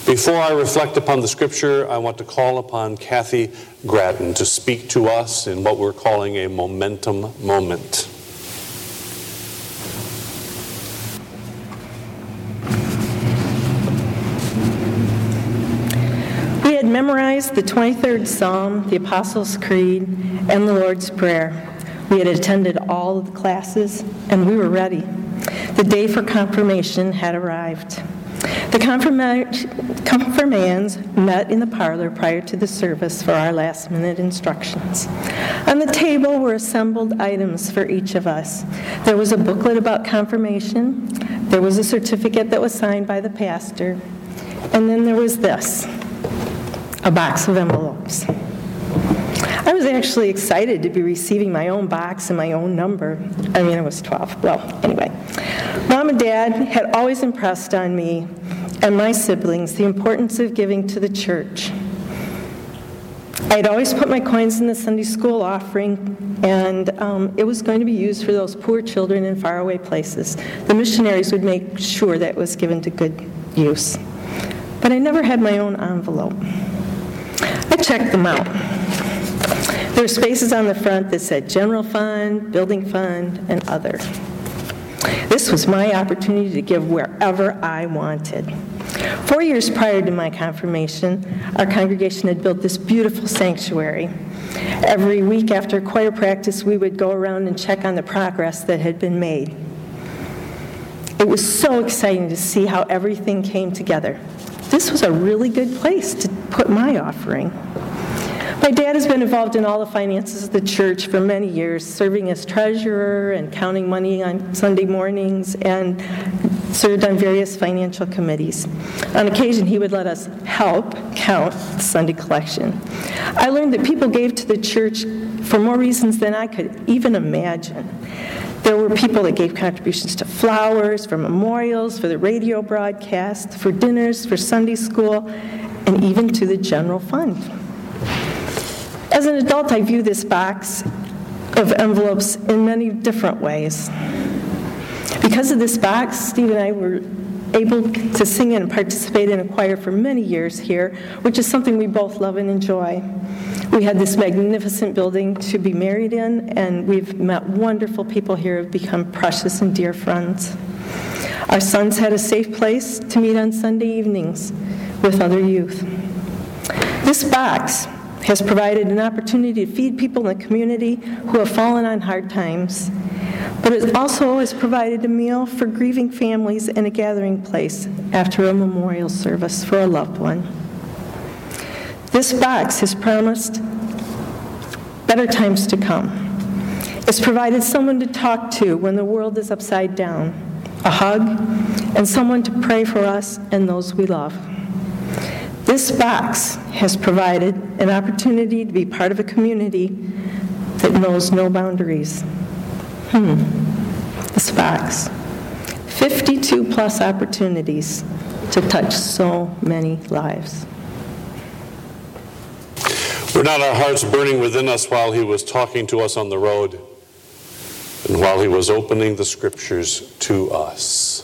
Before I reflect upon the scripture, I want to call upon Kathy Grattan to speak to us in what we're calling a momentum moment. We had memorized the 23rd Psalm, the Apostles' Creed, and the Lord's Prayer. We had attended all of the classes, and we were ready. The day for confirmation had arrived. The confirmands met in the parlor prior to the service for our last-minute instructions. On the table were assembled items for each of us. There was a booklet about confirmation. There was a certificate that was signed by the pastor. And then there was this, a box of envelopes. I was actually excited to be receiving my own box and my own number. I mean, I was 12. Well, anyway. Mom and Dad had always impressed on me and my siblings the importance of giving to the church. I'd always put my coins in the Sunday school offering, and it was going to be used for those poor children in faraway places. The missionaries would make sure that it was given to good use. But I never had my own envelope. I checked them out. There were spaces on the front that said General Fund, Building Fund, and Other. This was my opportunity to give wherever I wanted. 4 years prior to my confirmation, our congregation had built this beautiful sanctuary. Every week after choir practice, we would go around and check on the progress that had been made. It was so exciting to see how everything came together. This was a really good place to put my offering. My dad has been involved in all the finances of the church for many years, serving as treasurer and counting money on Sunday mornings, and served on various financial committees. On occasion, he would let us help count the Sunday collection. I learned that people gave to the church for more reasons than I could even imagine. There were people that gave contributions to flowers, for memorials, for the radio broadcast, for dinners, for Sunday school, and even to the general fund. As an adult, I view this box of envelopes in many different ways. Because of this box, Steve and I were able to sing and participate in a choir for many years here, which is something we both love and enjoy. We had this magnificent building to be married in, and we've met wonderful people here who have become precious and dear friends. Our sons had a safe place to meet on Sunday evenings with other youth. This box has provided an opportunity to feed people in the community who have fallen on hard times, but it also has provided a meal for grieving families and a gathering place after a memorial service for a loved one. This box has promised better times to come. It's provided someone to talk to when the world is upside down, a hug, and someone to pray for us and those we love. This box has provided an opportunity to be part of a community that knows no boundaries. This box. 52 plus opportunities to touch so many lives. Were not our hearts burning within us while he was talking to us on the road and while he was opening the scriptures to us?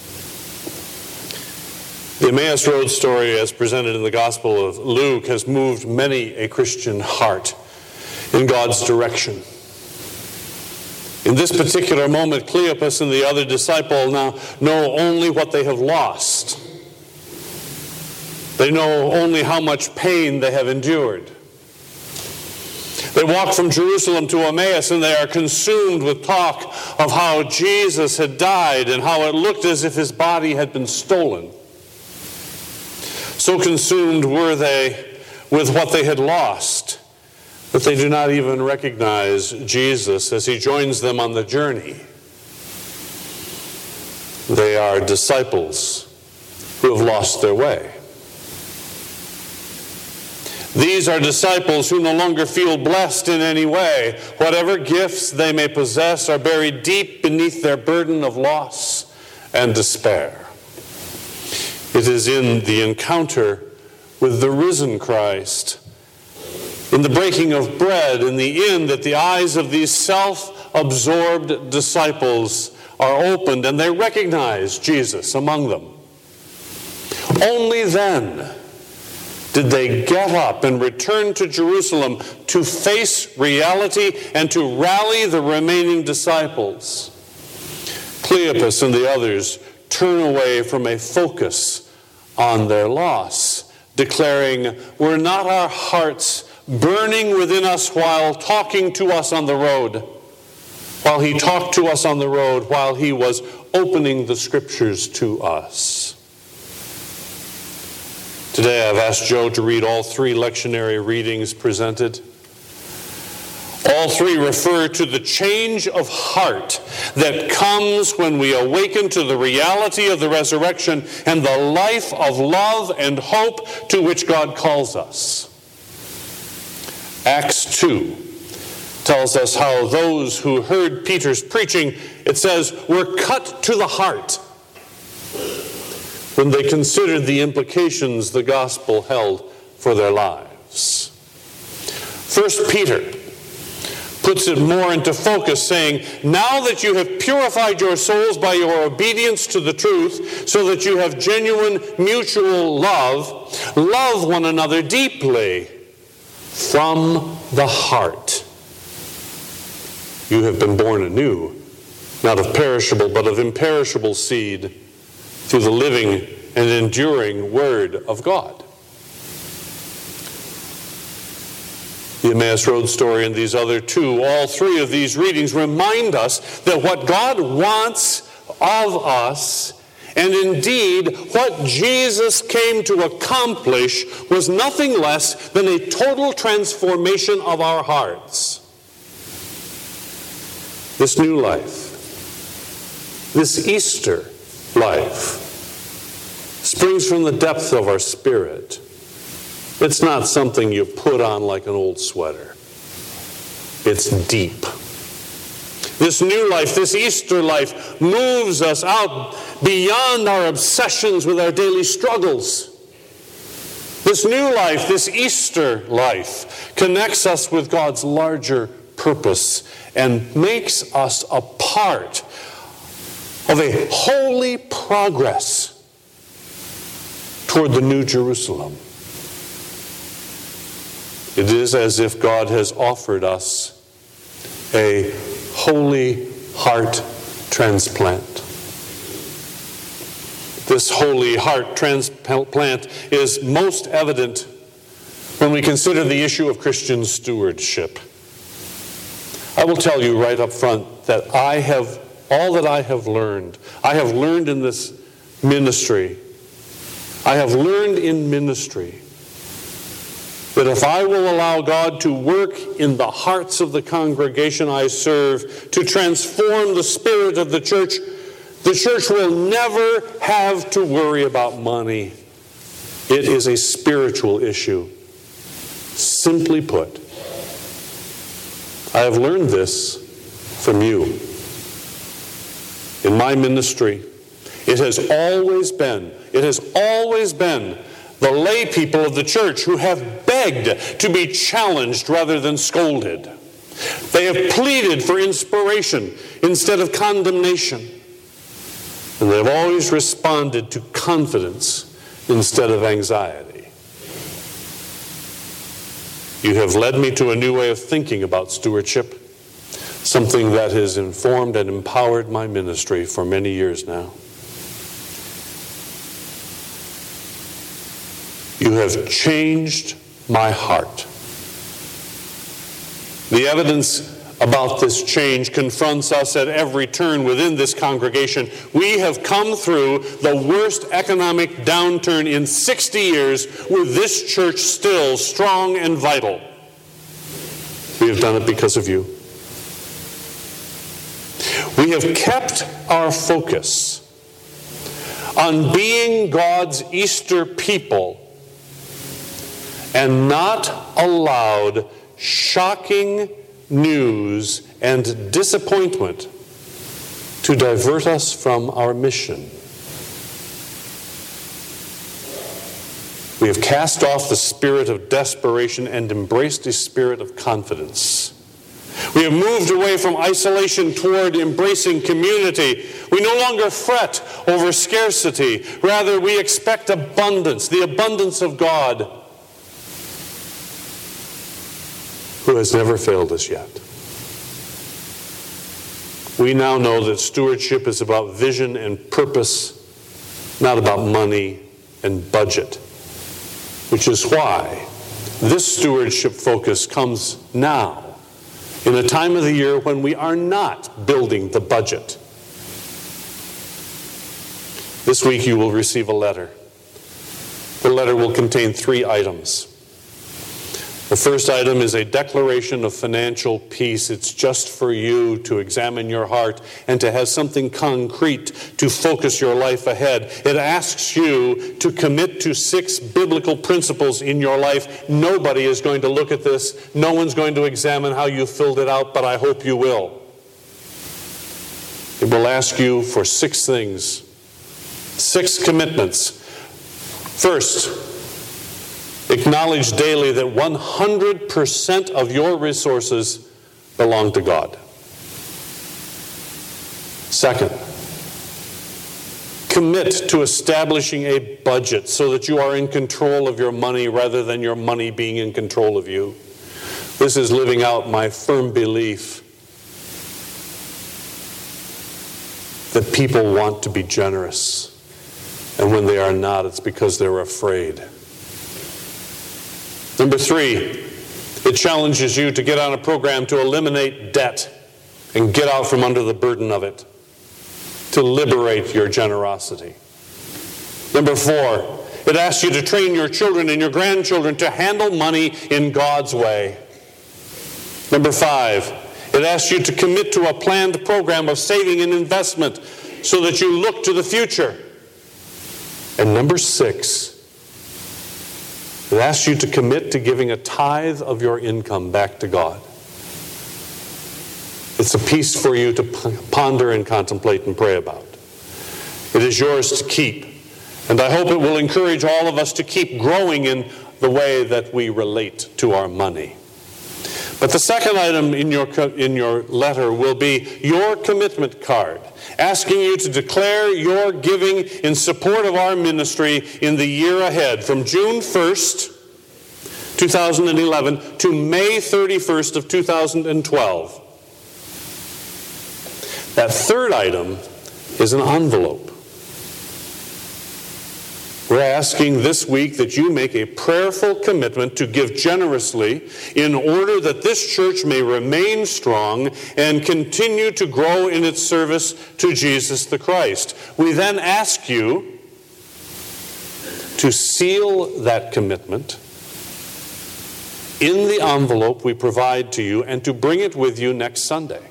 The Emmaus Road story, as presented in the Gospel of Luke, has moved many a Christian heart in God's direction. In this particular moment, Cleopas and the other disciple now know only what they have lost. They know only how much pain they have endured. They walk from Jerusalem to Emmaus, and they are consumed with talk of how Jesus had died and how it looked as if his body had been stolen. So consumed were they with what they had lost that they do not even recognize Jesus as he joins them on the journey. They are disciples who have lost their way. These are disciples who no longer feel blessed in any way. Whatever gifts they may possess are buried deep beneath their burden of loss and despair. It is in the encounter with the risen Christ, in the breaking of bread in the inn, that the eyes of these self-absorbed disciples are opened and they recognize Jesus among them. Only then did they get up and return to Jerusalem to face reality and to rally the remaining disciples. Cleopas and the others turn away from a focus on their loss, declaring, "Were not our hearts burning within us while talking to us on the road?" While he talked to us on the road, while he was opening the scriptures to us. Today I've asked Joe to read all 3 lectionary readings presented. All 3 refer to the change of heart that comes when we awaken to the reality of the resurrection and the life of love and hope to which God calls us. Acts 2 tells us how those who heard Peter's preaching, it says, were cut to the heart when they considered the implications the gospel held for their lives. 1 Peter puts it more into focus, saying, "Now that you have purified your souls by your obedience to the truth, so that you have genuine mutual love, love one another deeply from the heart. You have been born anew, not of perishable, but of imperishable seed, through the living and enduring Word of God." The Emmaus Road story and these other 2, all 3 of these readings remind us that what God wants of us, and indeed what Jesus came to accomplish, was nothing less than a total transformation of our hearts. This new life, this Easter life, springs from the depth of our spirit. It's not something you put on like an old sweater. It's deep. This new life, this Easter life, moves us out beyond our obsessions with our daily struggles. This new life, this Easter life, connects us with God's larger purpose and makes us a part of a holy progress toward the New Jerusalem. It is as if God has offered us a holy heart transplant. This holy heart transplant is most evident when we consider the issue of Christian stewardship. I will tell you right up front that all that I have learned in this ministry. I have learned in ministry that if I will allow God to work in the hearts of the congregation I serve to transform the spirit of the church will never have to worry about money. It is a spiritual issue. Simply put, I have learned this from you. In my ministry, it has always been the lay people of the church who have begged to be challenged rather than scolded. They have pleaded for inspiration instead of condemnation. And they have always responded to confidence instead of anxiety. You have led me to a new way of thinking about stewardship, something that has informed and empowered my ministry for many years now. You have changed my heart. The evidence about this change confronts us at every turn within this congregation. We have come through the worst economic downturn in 60 years with this church still strong and vital. We have done it because of you. We have kept our focus on being God's Easter people and not allowed shocking news and disappointment to divert us from our mission. We have cast off the spirit of desperation and embraced a spirit of confidence. We have moved away from isolation toward embracing community. We no longer fret over scarcity. Rather, we expect abundance, the abundance of God, who has never failed us yet. We now know that stewardship is about vision and purpose, not about money and budget, which is why this stewardship focus comes now, in a time of the year when we are not building the budget. This week you will receive a letter. The letter will contain 3 items. The first item is a declaration of financial peace. It's just for you to examine your heart and to have something concrete to focus your life ahead. It asks you to commit to 6 biblical principles in your life. Nobody is going to look at this. No one's going to examine how you filled it out, but I hope you will. It will ask you for 6 things, 6 commitments. First, acknowledge daily that 100% of your resources belong to God. Second, commit to establishing a budget so that you are in control of your money rather than your money being in control of you. This is living out my firm belief that people want to be generous, and when they are not, it's because they're afraid. Number 3, it challenges you to get on a program to eliminate debt and get out from under the burden of it, to liberate your generosity. Number 4, it asks you to train your children and your grandchildren to handle money in God's way. Number 5, it asks you to commit to a planned program of saving and investment so that you look to the future. And number 6, it asks you to commit to giving a tithe of your income back to God. It's a piece for you to ponder and contemplate and pray about. It is yours to keep. And I hope it will encourage all of us to keep growing in the way that we relate to our money. But the second item in your letter will be your commitment card, asking you to declare your giving in support of our ministry in the year ahead, from June 1st, 2011 to May 31st of 2012. That third item is an envelope. We're asking this week that you make a prayerful commitment to give generously in order that this church may remain strong and continue to grow in its service to Jesus the Christ. We then ask you to seal that commitment in the envelope we provide to you and to bring it with you next Sunday,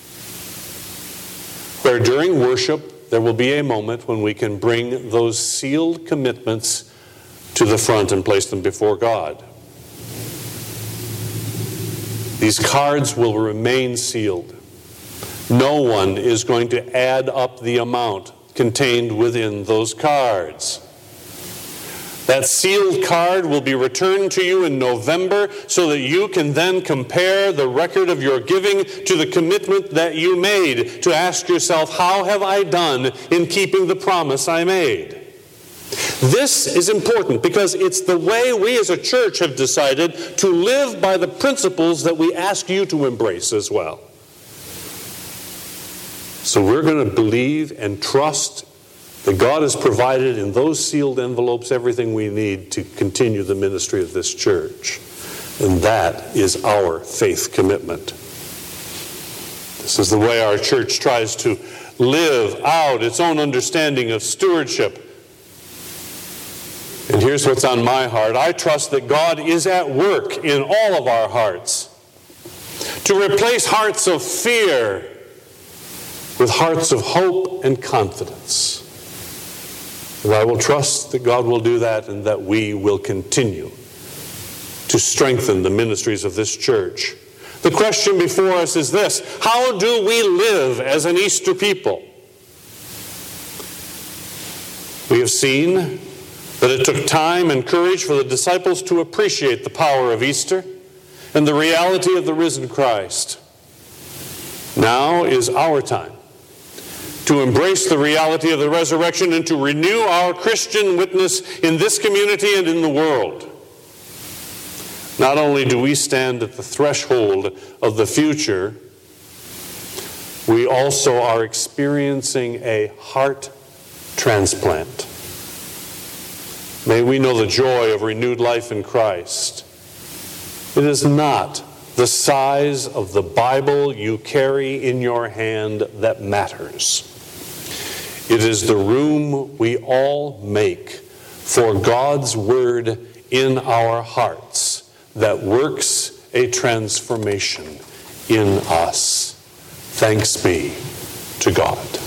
where during worship there will be a moment when we can bring those sealed commitments to the front and place them before God. These cards will remain sealed. No one is going to add up the amount contained within those cards. That sealed card will be returned to you in November so that you can then compare the record of your giving to the commitment that you made, to ask yourself, how have I done in keeping the promise I made? This is important because it's the way we as a church have decided to live by the principles that we ask you to embrace as well. So we're going to believe and trust that God has provided in those sealed envelopes everything we need to continue the ministry of this church. And that is our faith commitment. This is the way our church tries to live out its own understanding of stewardship. And here's what's on my heart. I trust that God is at work in all of our hearts to replace hearts of fear with hearts of hope and confidence. And I will trust that God will do that and that we will continue to strengthen the ministries of this church. The question before us is this: how do we live as an Easter people? We have seen that it took time and courage for the disciples to appreciate the power of Easter and the reality of the risen Christ. Now is our time to embrace the reality of the resurrection and to renew our Christian witness in this community and in the world. Not only do we stand at the threshold of the future, we also are experiencing a heart transplant. May we know the joy of renewed life in Christ. It is not the size of the Bible you carry in your hand that matters. It is the room we all make for God's Word in our hearts that works a transformation in us. Thanks be to God.